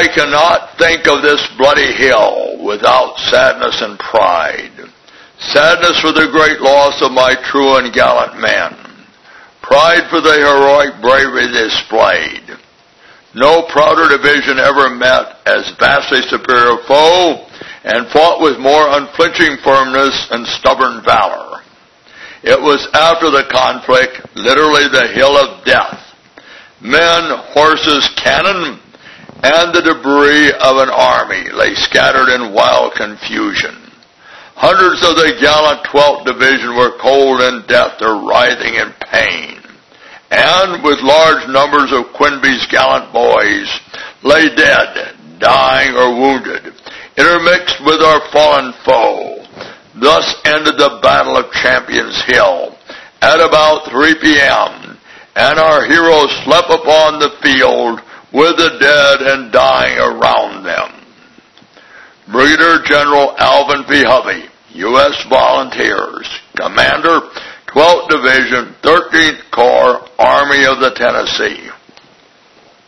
I cannot think of this bloody hill without sadness and pride. Sadness for the great loss of my true and gallant men. Pride for the heroic bravery displayed. No prouder division ever met as vastly superior foe and fought with more unflinching firmness and stubborn valor. It was after the conflict, literally the hill of death. Men, horses, cannon, and the debris of an army lay scattered in wild confusion. Hundreds of the gallant 12th Division were cold in death or writhing in pain. And with large numbers of Quinby's gallant boys lay dead, dying or wounded, intermixed with our fallen foe. Thus ended the Battle of Champions Hill at about 3 p.m., and our heroes slept upon the field with the dead and dying around them. Brigadier General Alvin P. Hovey, U.S. Volunteers, Commander, 12th Division, 13th Corps, Army of the Tennessee.